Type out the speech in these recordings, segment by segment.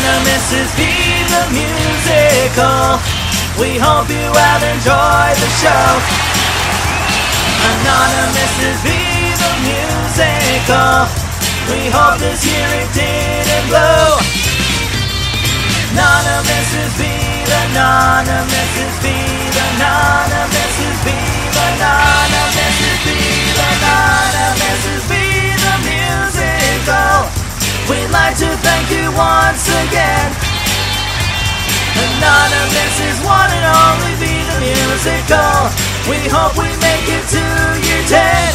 Anonymous is Be the Musical. We hope you have enjoyed the show. Anonymous is Be the Musical. We hope this year it didn't blow. Anonymous is Be the Anonymous is Be the Anonymous is Be the Anonymous is Be the Anonymous is Be the Musical. We'd like to thank you once again. Anonymous is one and only Be the Musical. We hope we make it to year 10.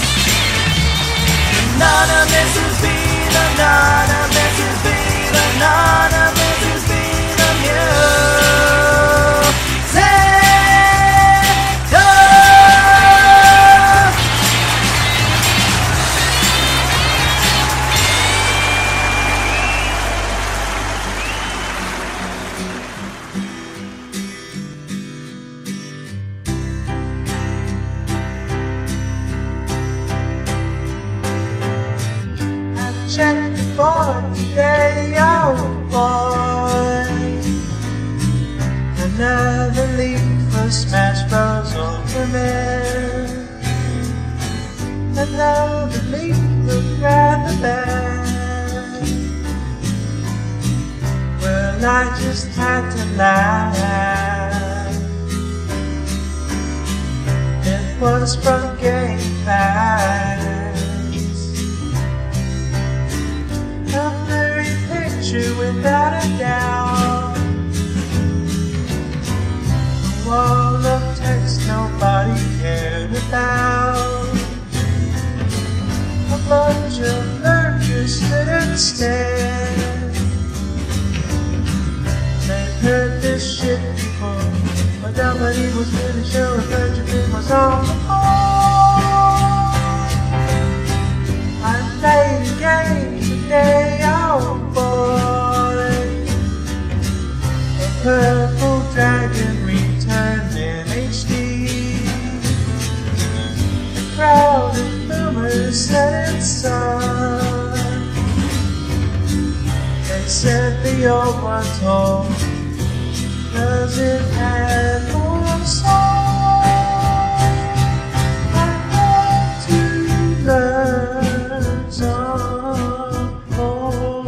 Anonymous is Be the Anonymous is Be the Anonymous is Be the Musical. Check for today, oh boy. Another league for Smash Bros. Ultimate. Another league look rather bad. Well, I just had to laugh. It was from Game Pass. A blurry picture without a doubt. A wall of text nobody cared about. A bunch of lurkers stood and stared. They've heard this shit before, but nobody was really sure if Benjamin was on the board. I played a game today, oh boy. A purple dragon returned in HD. The crowd of boomers said it sucked. They said the old one told, 'cause it had more soul. I want to learn some more.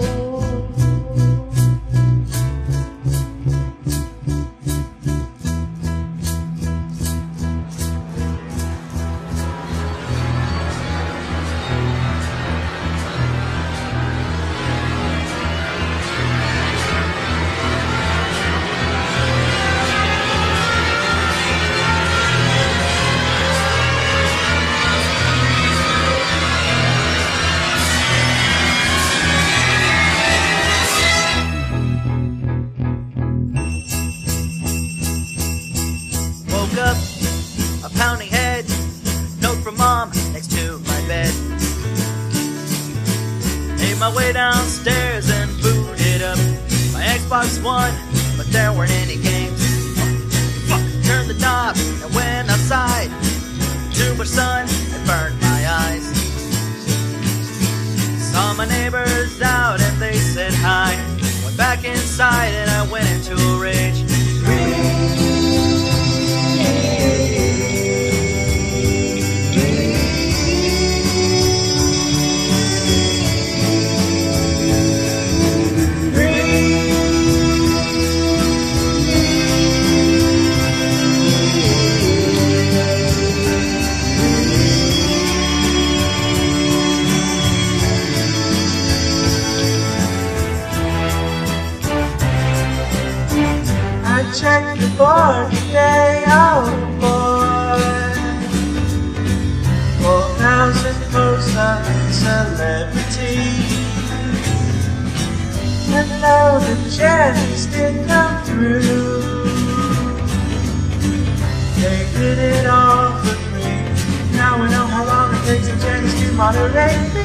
Woke up, a pounding head, note from mom next to my bed. Made my way downstairs and booted up my Xbox One, but there weren't any games. Fuck, turned the knob and went outside. Too much sun had burned my eyes. Saw my neighbors out and they said hi. Went back inside and I went into a rage. Check the board today, oh boy. 4,000 posts of celebrity. And now the Jennies did come through. They did it all for free. Now we know how long it takes the Jennies to moderate me.